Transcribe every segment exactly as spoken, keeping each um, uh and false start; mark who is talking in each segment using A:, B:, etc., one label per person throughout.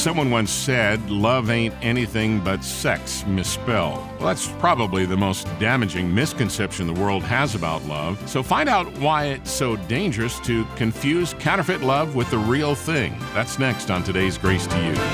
A: Someone once said, love ain't anything but sex misspelled. Well, that's probably the most damaging misconception the world has about love. So find out why it's so dangerous to confuse counterfeit love with the real thing. That's next on today's Grace to You.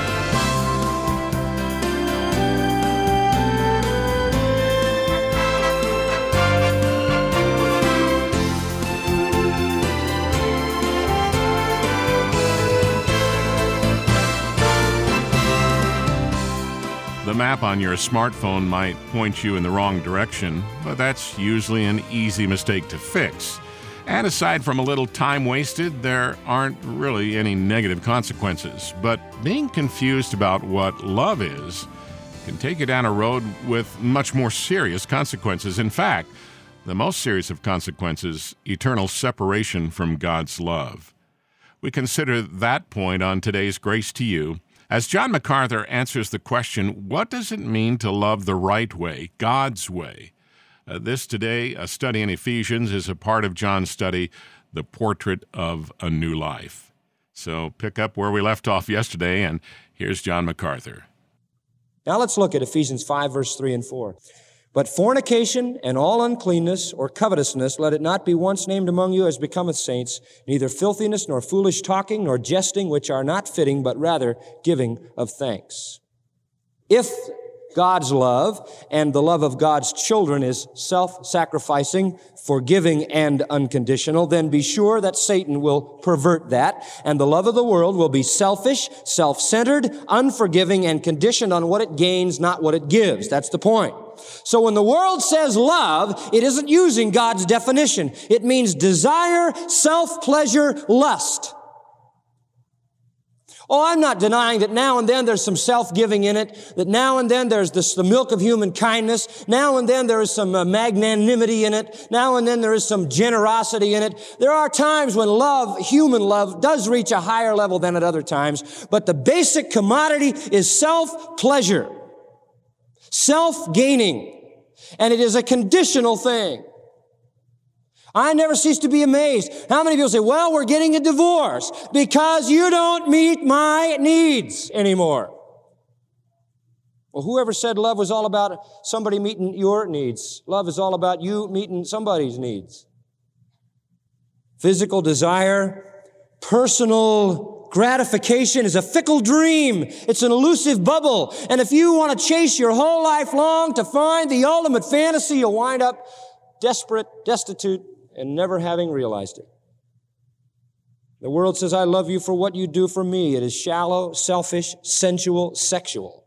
A: The map on your smartphone might point you in the wrong direction, but that's usually an easy mistake to fix. And aside from a little time wasted, there aren't really any negative consequences. But being confused about what love is can take you down a road with much more serious consequences. In fact, the most serious of consequences, eternal separation from God's love. We consider that point on today's Grace to You, as John MacArthur answers the question, what does it mean to love the right way, God's way? Uh, this today, a study in Ephesians, is a part of John's study, The Portrait of a New Life. So pick up where we left off yesterday, and here's John MacArthur.
B: Now let's look at Ephesians five, verse three and four. But fornication and all uncleanness or covetousness, let it not be once named among you as becometh saints, neither filthiness nor foolish talking nor jesting, which are not fitting, but rather giving of thanks. If God's love and the love of God's children is self-sacrificing, forgiving, and unconditional, then be sure that Satan will pervert that, and the love of the world will be selfish, self-centered, unforgiving, and conditioned on what it gains, not what it gives. That's the point. So when the world says love, it isn't using God's definition. It means desire, self-pleasure, lust. Oh, I'm not denying that now and then there's some self-giving in it, that now and then there's this, the milk of human kindness, now and then there is some uh, magnanimity in it, now and then there is some generosity in it. There are times when love, human love, does reach a higher level than at other times, but the basic commodity is self-pleasure, self-gaining, and it is a conditional thing. I never cease to be amazed. How many people say, well, we're getting a divorce because you don't meet my needs anymore? Well, whoever said love was all about somebody meeting your needs? Love is all about you meeting somebody's needs. Physical desire, personal gratification is a fickle dream. It's an elusive bubble. And if you want to chase your whole life long to find the ultimate fantasy, you'll wind up desperate, destitute, and never having realized it. The world says, I love you for what you do for me. It is shallow, selfish, sensual, sexual.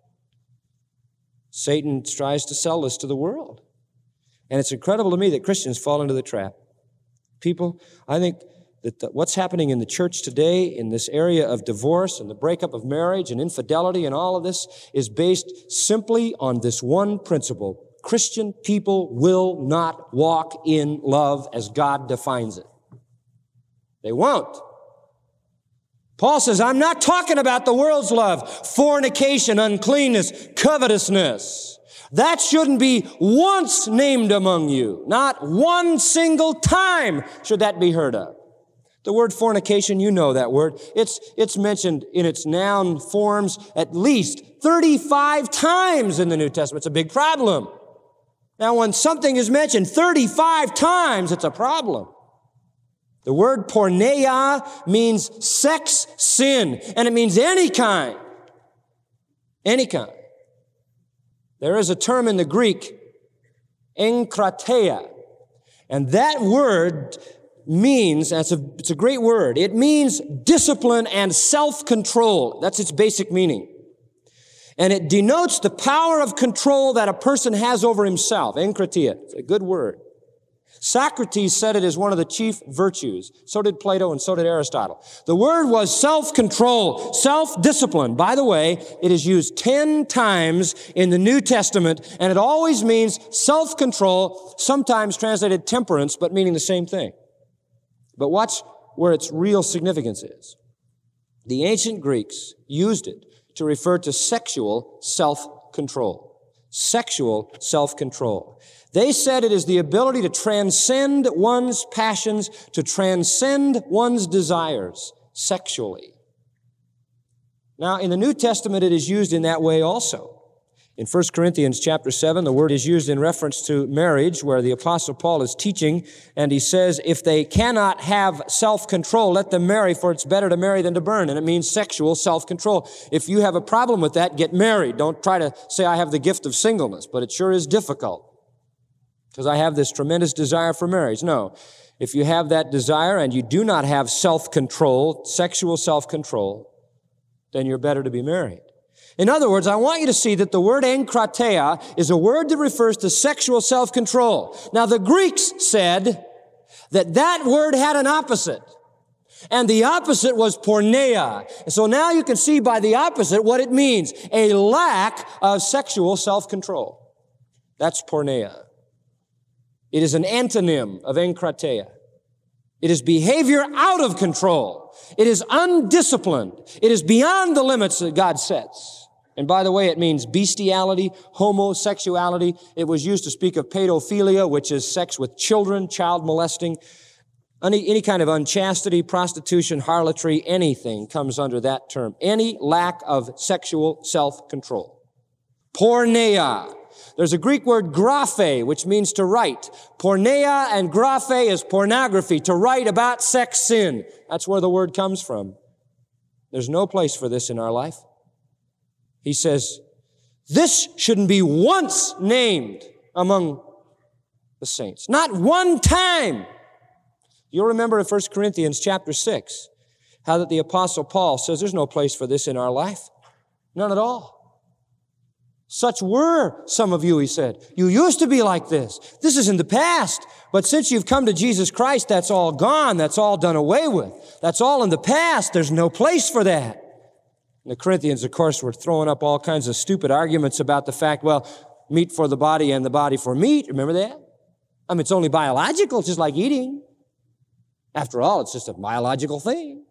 B: Satan tries to sell this to the world. And it's incredible to me that Christians fall into the trap. People, I think that the, what's happening in the church today in this area of divorce and the breakup of marriage and infidelity and all of this is based simply on this one principle. Christian people will not walk in love as God defines it. They won't. Paul says, I'm not talking about the world's love, fornication, uncleanness, covetousness. That shouldn't be once named among you. Not one single time should that be heard of. The word fornication, you know that word. It's, it's mentioned in its noun forms at least thirty-five times in the New Testament. It's a big problem. Now, when something is mentioned thirty-five times, it's a problem. The word porneia means sex sin, and it means any kind. Any kind. There is a term in the Greek, enkrateia, and that word means, and it's a, it's a great word, it means discipline and self-control. That's its basic meaning. And it denotes the power of control that a person has over himself. Enkrateia. It's a good word. Socrates said it is one of the chief virtues. So did Plato and so did Aristotle. The word was self-control, self-discipline. By the way, it is used ten times in the New Testament, and it always means self-control, sometimes translated temperance, but meaning the same thing. But watch where its real significance is. The ancient Greeks used it to refer to sexual self-control. Sexual self-control. They said it is the ability to transcend one's passions, to transcend one's desires sexually. Now, in the New Testament, it is used in that way also. In First Corinthians chapter seven, the word is used in reference to marriage, where the Apostle Paul is teaching, and he says, if they cannot have self-control, let them marry, for it's better to marry than to burn. And it means sexual self-control. If you have a problem with that, get married. Don't try to say, I have the gift of singleness, but it sure is difficult, because I have this tremendous desire for marriage. No. If you have that desire and you do not have self-control, sexual self-control, then you're better to be married. In other words, I want you to see that the word enkrateia is a word that refers to sexual self-control. Now, the Greeks said that that word had an opposite, and the opposite was porneia. And so now you can see by the opposite what it means, a lack of sexual self-control. That's porneia. It is an antonym of enkrateia. It is behavior out of control. It is undisciplined. It is beyond the limits that God sets. And by the way, it means bestiality, homosexuality. It was used to speak of pedophilia, which is sex with children, child molesting. Any, any kind of unchastity, prostitution, harlotry, anything comes under that term. Any lack of sexual self-control. Porneia. There's a Greek word graphe, which means to write. Porneia and graphe is pornography, to write about sex sin. That's where the word comes from. There's no place for this in our life. He says, this shouldn't be once named among the saints. Not one time. You'll remember in First Corinthians chapter six, how that the Apostle Paul says there's no place for this in our life. None at all. Such were some of you, he said. You used to be like this. This is in the past. But since you've come to Jesus Christ, that's all gone. That's all done away with. That's all in the past. There's no place for that. And the Corinthians, of course, were throwing up all kinds of stupid arguments about the fact, well, meat for the body and the body for meat. Remember that? I mean, it's only biological. It's just like eating. After all, it's just a biological thing.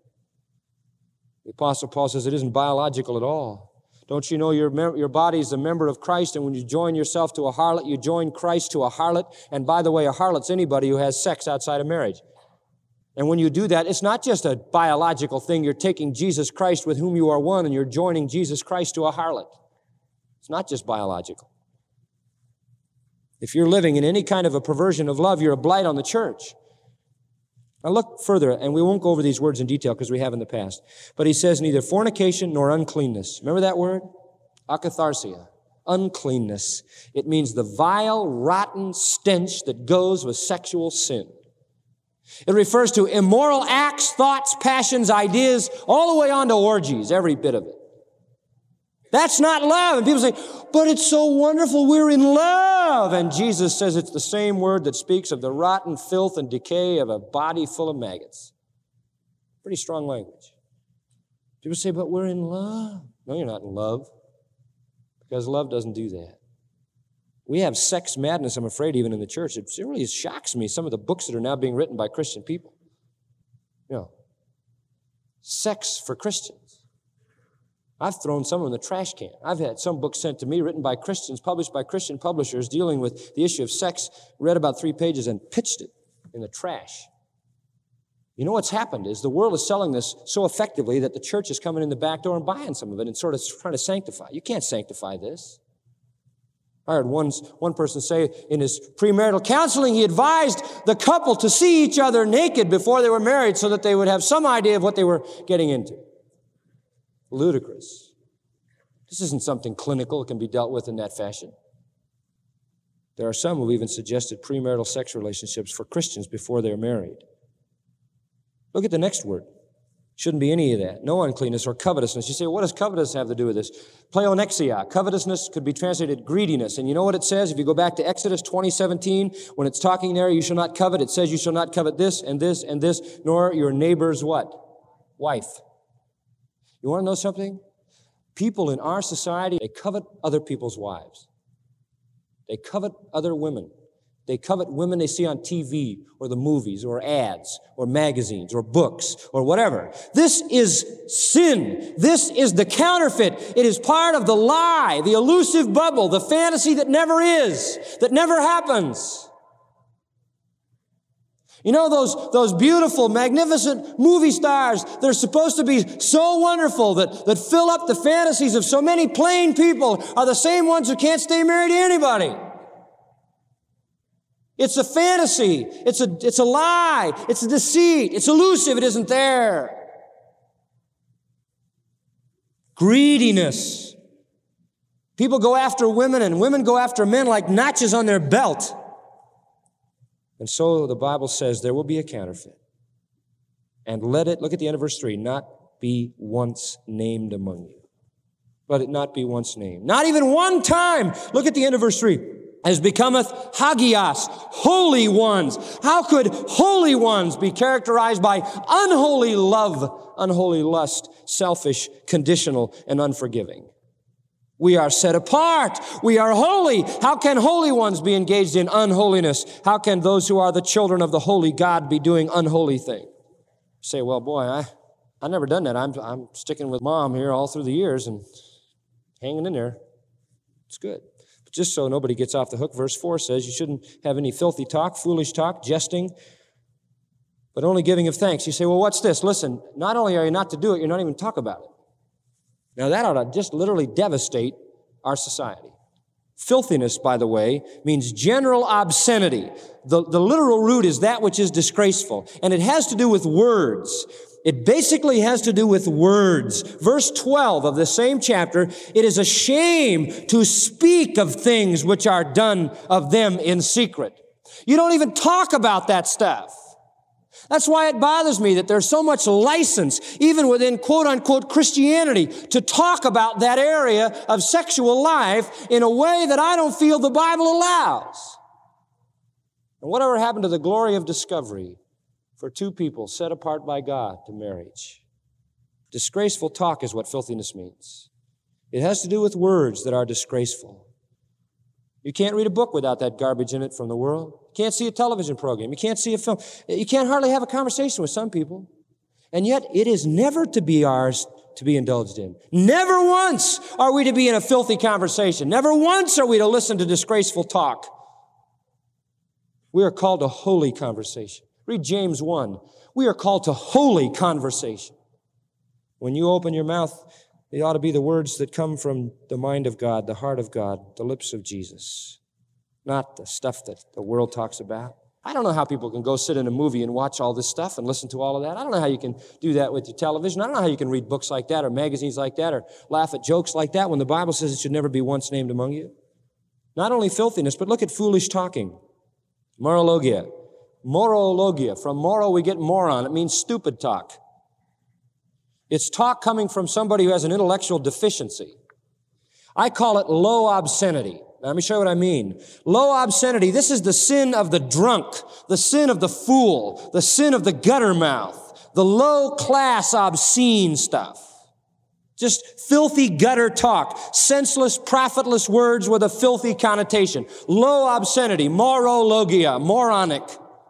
B: The Apostle Paul says it isn't biological at all. Don't you know your, mem- your body is a member of Christ, and when you join yourself to a harlot, you join Christ to a harlot. And by the way, a harlot's anybody who has sex outside of marriage. And when you do that, it's not just a biological thing. You're taking Jesus Christ with whom you are one, and you're joining Jesus Christ to a harlot. It's not just biological. If you're living in any kind of a perversion of love, you're a blight on the church. Now look further, and we won't go over these words in detail because we have in the past. But he says neither fornication nor uncleanness. Remember that word? Akatharsia. Uncleanness. It means the vile, rotten stench that goes with sexual sin. It refers to immoral acts, thoughts, passions, ideas, all the way on to orgies, every bit of it. That's not love. And people say, but it's so wonderful, we're in love. And Jesus says it's the same word that speaks of the rotten filth and decay of a body full of maggots. Pretty strong language. People say, but we're in love. No, you're not in love, because love doesn't do that. We have sex madness, I'm afraid, even in the church. It really shocks me, some of the books that are now being written by Christian people. You know, sex for Christians. I've thrown some in the trash can. I've had some books sent to me written by Christians, published by Christian publishers, dealing with the issue of sex, read about three pages and pitched it in the trash. You know what's happened is the world is selling this so effectively that the church is coming in the back door and buying some of it and sort of trying to sanctify. You can't sanctify this. I heard one, one person say in his premarital counseling, he advised the couple to see each other naked before they were married so that they would have some idea of what they were getting into. Ludicrous. This isn't something clinical that can be dealt with in that fashion. There are some who even suggested premarital sex relationships for Christians before they're married. Look at the next word. Shouldn't be any of that. No uncleanness or covetousness. You say, what does covetousness have to do with this? Pleonexia. Covetousness could be translated greediness. And you know what it says? If you go back to Exodus twenty seventeen, when it's talking there, you shall not covet, it says you shall not covet this and this and this, nor your neighbor's what? Wife. You want to know something? People in our society, they covet other people's wives. They covet other women. They covet women they see on T V or the movies or ads or magazines or books or whatever. This is sin. This is the counterfeit. It is part of the lie, the elusive bubble, the fantasy that never is, that never happens. You know, those, those beautiful, magnificent movie stars that are supposed to be so wonderful that, that fill up the fantasies of so many plain people are the same ones who can't stay married to anybody. It's a fantasy. It's a, it's a lie. It's a deceit. It's elusive. It isn't there. Greediness. People go after women and women go after men like notches on their belt. And so the Bible says there will be a counterfeit. And let it, look at the end of verse three, not be once named among you. Let it not be once named. Not even one time. Look at the end of verse three. As becometh hagios, holy ones. How could holy ones be characterized by unholy love, unholy lust, selfish, conditional, and unforgiving? We are set apart. We are holy. How can holy ones be engaged in unholiness? How can those who are the children of the holy God be doing unholy things? You say, well, boy, I, I never done that. I'm, I'm sticking with mom here all through the years and hanging in there. It's good. But just so nobody gets off the hook, verse four says you shouldn't have any filthy talk, foolish talk, jesting, but only giving of thanks. You say, well, what's this? Listen, not only are you not to do it, you're not even to talk about it. Now, that ought to just literally devastate our society. Filthiness, by the way, means general obscenity. The, the literal root is that which is disgraceful, and it has to do with words. It basically has to do with words. Verse twelve of the same chapter, it is a shame to speak of things which are done of them in secret. You don't even talk about that stuff. That's why it bothers me that there's so much license, even within quote-unquote Christianity, to talk about that area of sexual life in a way that I don't feel the Bible allows. And whatever happened to the glory of discovery for two people set apart by God to marriage? Disgraceful talk is what filthiness means. It has to do with words that are disgraceful. You can't read a book without that garbage in it from the world. You can't see a television program. You can't see a film. You can't hardly have a conversation with some people. And yet, it is never to be ours to be indulged in. Never once are we to be in a filthy conversation. Never once are we to listen to disgraceful talk. We are called to holy conversation. Read James one. We are called to holy conversation. When you open your mouth, they ought to be the words that come from the mind of God, the heart of God, the lips of Jesus, not the stuff that the world talks about. I don't know how people can go sit in a movie and watch all this stuff and listen to all of that. I don't know how you can do that with your television. I don't know how you can read books like that or magazines like that or laugh at jokes like that when the Bible says it should never be once named among you. Not only filthiness, but look at foolish talking. Morologia. Morologia. From moro we get moron. It means stupid talk. It's talk coming from somebody who has an intellectual deficiency. I call it low obscenity. Now, let me show you what I mean. Low obscenity, this is the sin of the drunk, the sin of the fool, the sin of the gutter mouth, the low-class obscene stuff. Just filthy gutter talk, senseless, profitless words with a filthy connotation. Low obscenity, morologia, moronic.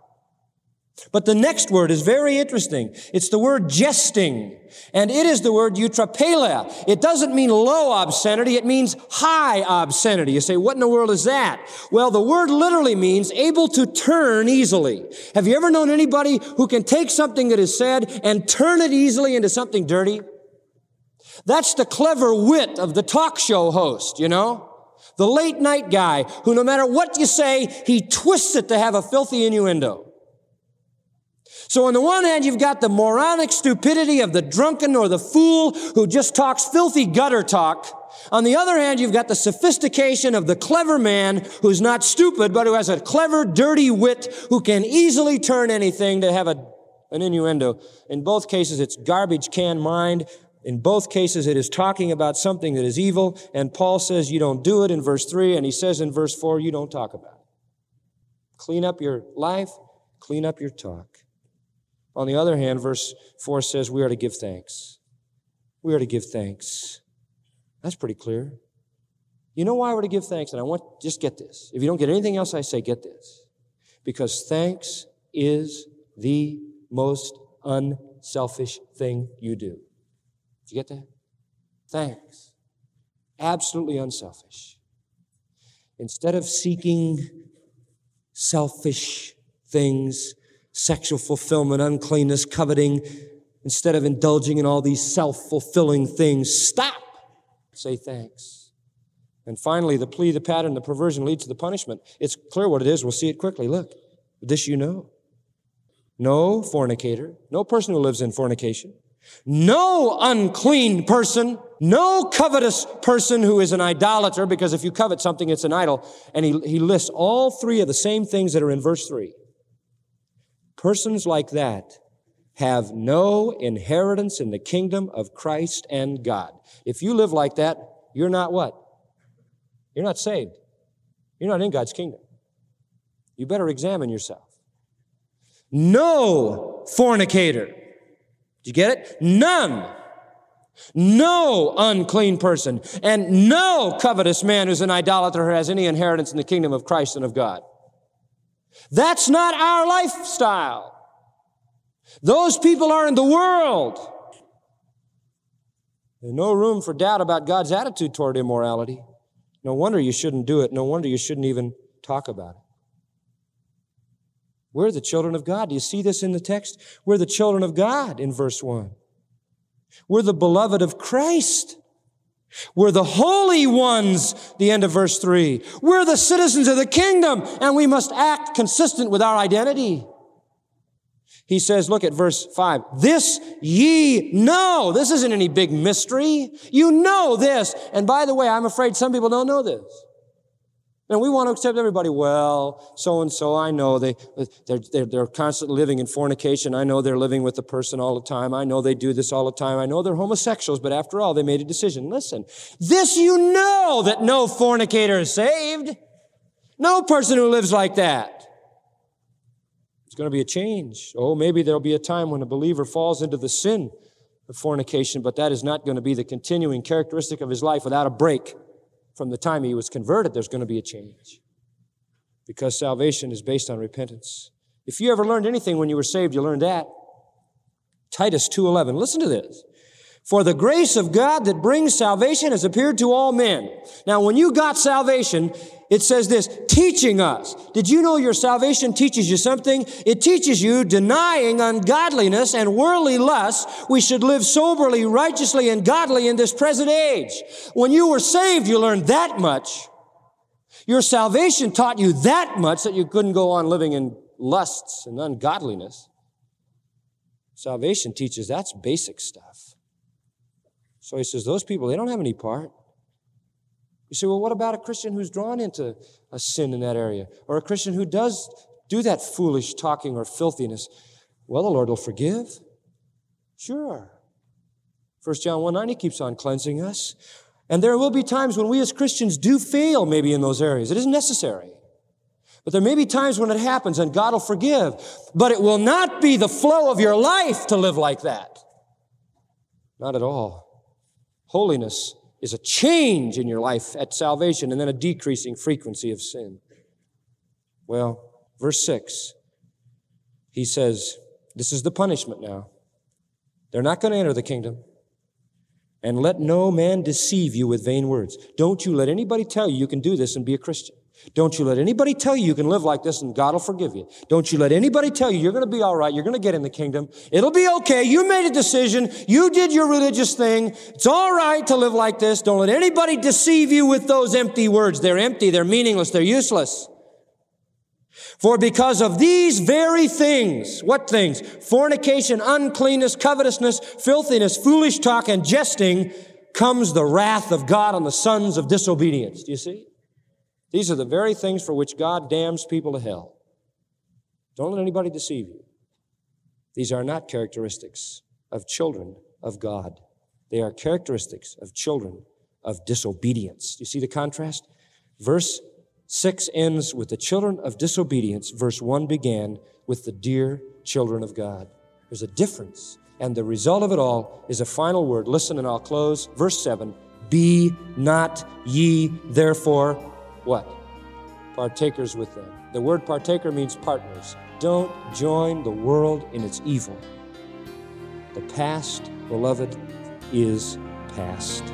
B: But the next word is very interesting. It's the word jesting, and it is the word eutrapelia. It doesn't mean low obscenity, it means high obscenity. You say, what in the world is that? Well, the word literally means able to turn easily. Have you ever known anybody who can take something that is said and turn it easily into something dirty? That's the clever wit of the talk show host, you know? The late night guy who no matter what you say, he twists it to have a filthy innuendo. So on the one hand, you've got the moronic stupidity of the drunken or the fool who just talks filthy gutter talk. On the other hand, you've got the sophistication of the clever man who's not stupid, but who has a clever, dirty wit who can easily turn anything to have a, an innuendo. In both cases, it's garbage can mind. In both cases, it is talking about something that is evil. And Paul says you don't do it in verse three, and he says in verse four, you don't talk about it. Clean up your life, clean up your talk. On the other hand, verse four says we are to give thanks. We are to give thanks. That's pretty clear. You know why we're to give thanks? And I want, just get this. If you don't get anything else I say, get this. Because thanks is the most unselfish thing you do. Did you get that? Thanks. Absolutely unselfish. Instead of seeking selfish things, sexual fulfillment, uncleanness, coveting, instead of indulging in all these self-fulfilling things, stop. Say thanks. And finally, the plea, the pattern, the perversion leads to the punishment. It's clear what it is. We'll see it quickly. Look, this you know. No fornicator, no person who lives in fornication, no unclean person, no covetous person who is an idolater, because if you covet something, it's an idol. And he, he lists all three of the same things that are in verse three. Persons like that have no inheritance in the kingdom of Christ and God. If you live like that, you're not what? You're not saved. You're not in God's kingdom. You better examine yourself. No fornicator. Did you get it? None. No unclean person. And no covetous man who's an idolater who has any inheritance in the kingdom of Christ and of God. That's not our lifestyle. Those people are in the world. There's no room for doubt about God's attitude toward immorality. No wonder you shouldn't do it. No wonder you shouldn't even talk about it. We're the children of God. Do you see this in the text? We're the children of God in verse one. We're the beloved of Christ. We're the holy ones, the end of verse three. We're the citizens of the kingdom, and we must act consistent with our identity. He says, look at verse five. This ye know. This isn't any big mystery. You know this. And by the way, I'm afraid some people don't know this. And we want to accept everybody. Well, so-and-so, I know they, they're, they're, they're constantly living in fornication. I know they're living with the person all the time. I know they do this all the time. I know they're homosexuals, but after all, they made a decision. Listen, this you know that no fornicator is saved. No person who lives like that. It's going to be a change. Oh, maybe there'll be a time when a believer falls into the sin of fornication, but that is not going to be the continuing characteristic of his life without a break. From the time he was converted, there's going to be a change. Because salvation is based on repentance. If you ever learned anything when you were saved, you learned that. Titus two eleven. Listen to this. For the grace of God that brings salvation has appeared to all men. Now, when you got salvation, it says this, teaching us. Did you know your salvation teaches you something? It teaches you, denying ungodliness and worldly lusts, we should live soberly, righteously, and godly in this present age. When you were saved, you learned that much. Your salvation taught you that much that you couldn't go on living in lusts and ungodliness. Salvation teaches that's basic stuff. So he says, those people, they don't have any part. You say, well, what about a Christian who's drawn into a sin in that area? Or a Christian who does do that foolish talking or filthiness? Well, the Lord will forgive. Sure. First John one nine, he keeps on cleansing us. And there will be times when we as Christians do fail maybe in those areas. It isn't necessary. But there may be times when it happens and God will forgive. But it will not be the flow of your life to live like that. Not at all. Holiness is a change in your life at salvation and then a decreasing frequency of sin. Well, verse six, he says, this is the punishment now. They're not going to enter the kingdom. And let no man deceive you with vain words. Don't you let anybody tell you you can do this and be a Christian. Don't you let anybody tell you you can live like this and God will forgive you. Don't you let anybody tell you you're going to be all right, you're going to get in the kingdom. It'll be okay. You made a decision. You did your religious thing. It's all right to live like this. Don't let anybody deceive you with those empty words. They're empty. They're meaningless. They're useless. For because of these very things, what things? Fornication, uncleanness, covetousness, filthiness, foolish talk, and jesting, comes the wrath of God on the sons of disobedience. Do you see? These are the very things for which God damns people to hell. Don't let anybody deceive you. These are not characteristics of children of God. They are characteristics of children of disobedience. Do you see the contrast? Verse six ends with the children of disobedience. Verse one began with the dear children of God. There's a difference. And the result of it all is a final word. Listen and I'll close. Verse seven, be not ye therefore what? Partakers with them. The word partaker means partners. Don't join the world in its evil. The past, beloved, is past.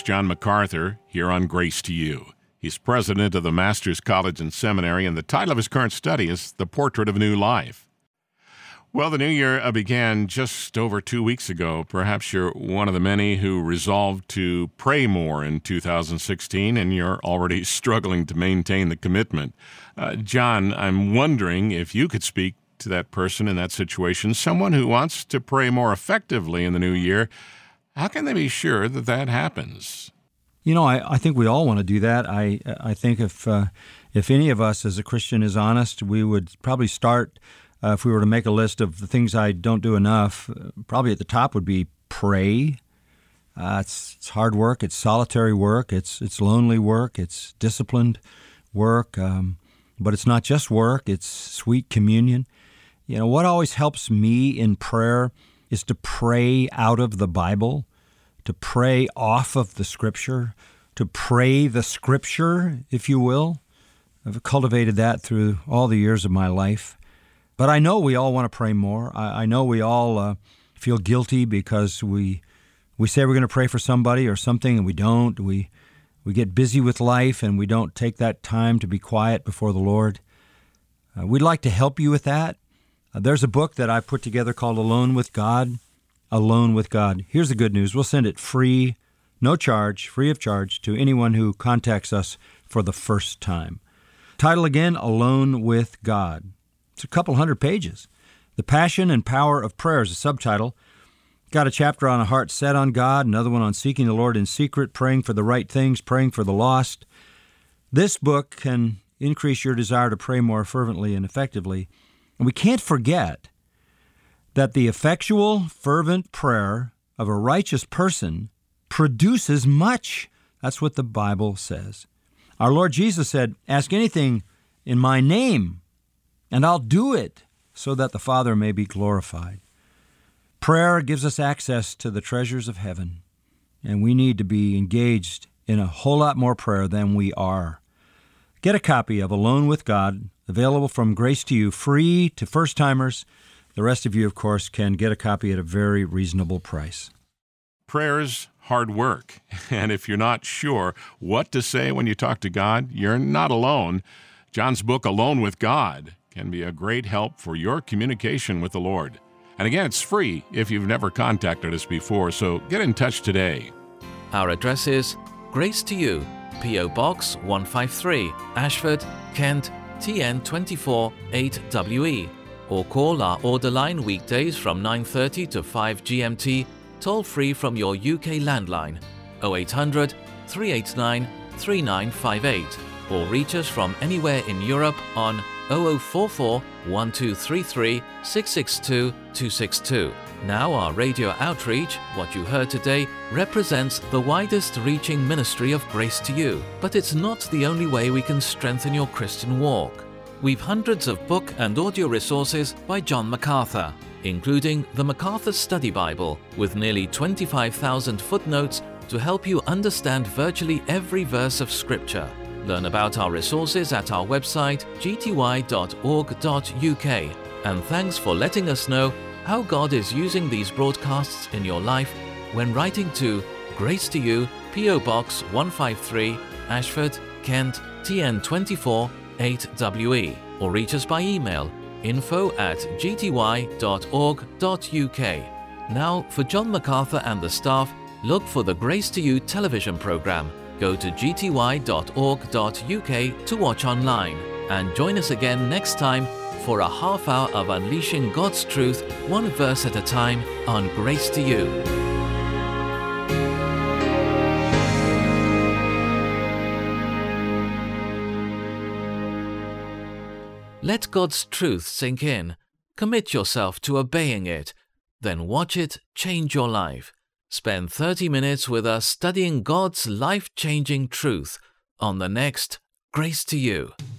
A: host, John MacArthur, here on Grace to You. He's president of the Masters College and Seminary, and the title of his current study is The Portrait of a New Life. Well, the new year uh, began just over two weeks ago. Perhaps you're one of the many who resolved to pray more in two thousand sixteen, and you're already struggling to maintain the commitment. Uh, John, I'm wondering if you could speak to that person in that situation, someone who wants to pray more effectively in the new year. How can they be sure that that happens?
C: You know, I, I think we all want to do that. I I think if uh, if any of us as a Christian is honest, we would probably start, uh, if we were to make a list of the things I don't do enough, uh, probably at the top would be pray. Uh, it's, it's hard work. It's solitary work. It's it's lonely work. It's disciplined work. Um, but it's not just work. It's sweet communion. You know, what always helps me in prayer is to pray out of the Bible, to pray off of the Scripture, to pray the Scripture, if you will. I've cultivated that through all the years of my life. But I know we all want to pray more. I, I know we all uh, feel guilty because we we say we're going to pray for somebody or something and we don't. We we get busy with life and we don't take that time to be quiet before the Lord. Uh, we'd like to help you with that. Uh, there's a book that I put together called Alone with God. Alone with God. Here's the good news. We'll send it free, no charge, free of charge to anyone who contacts us for the first time. Title again, Alone with God. It's a couple hundred pages. The Passion and Power of Prayer is a subtitle. Got a chapter on a heart set on God, another one on seeking the Lord in secret, praying for the right things, praying for the lost. This book can increase your desire to pray more fervently and effectively. And we can't forget that the effectual, fervent prayer of a righteous person produces much. That's what the Bible says. Our Lord Jesus said, ask anything in my name, and I'll do it so that the Father may be glorified. Prayer gives us access to the treasures of heaven, and we need to be engaged in a whole lot more prayer than we are. Get a copy of Alone with God, available from Grace to You, free to first-timers. The rest of you, of course, can get a copy at a very reasonable price.
A: Prayer is hard work, and if you're not sure what to say when you talk to God, you're not alone. John's book, Alone with God, can be a great help for your communication with the Lord. And again, it's free if you've never contacted us before, so get in touch today.
D: Our address is Grace to You, P O Box one five three, Ashford, Kent, T N two four eight W E. Or call our order line weekdays from nine thirty to five G M T, toll-free from your U K landline, oh eight hundred, three eight nine, three nine five eight, or reach us from anywhere in Europe on oh oh four four, one two three three, six six two, two six two. Now our radio outreach, what you heard today, represents the widest-reaching ministry of Grace to You, but it's not the only way we can strengthen your Christian walk. We've hundreds of book and audio resources by John MacArthur, including the MacArthur Study Bible, with nearly twenty-five thousand footnotes to help you understand virtually every verse of Scripture. Learn about our resources at our website, g t y dot org dot u k. And thanks for letting us know how God is using these broadcasts in your life when writing to Grace to You, P O Box one five three, Ashford, Kent, T N two four eight W E, or reach us by email, info at g t y dot org dot u k. Now, for John MacArthur and the staff, look for the Grace to You television program. Go to g t y dot org dot u k to watch online, and join us again next time for a half hour of unleashing God's truth, one verse at a time, on Grace to You. Let God's truth sink in. Commit yourself to obeying it. Then watch it change your life. Spend thirty minutes with us studying God's life-changing truth on the next Grace to You.